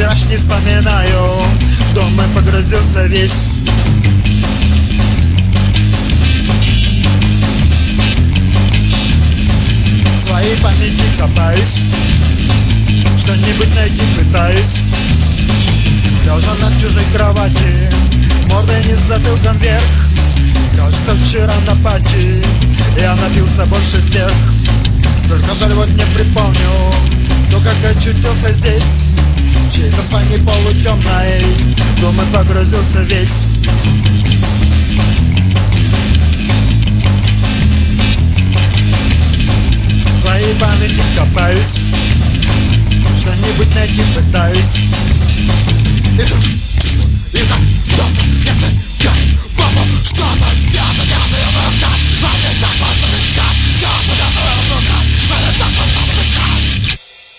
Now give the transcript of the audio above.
вчерашний вспоминаю, в дома погрузился весь. В своей памяти копаюсь, что-нибудь найти пытаюсь. Лежа на чужой кровати, мордой не с затылком вверх. Кажется, вчера на пати я напился больше всех. Только жаль, вот не припомню, то как очутился здесь. Чьей-то спальне полутемной в дома погрузился весь.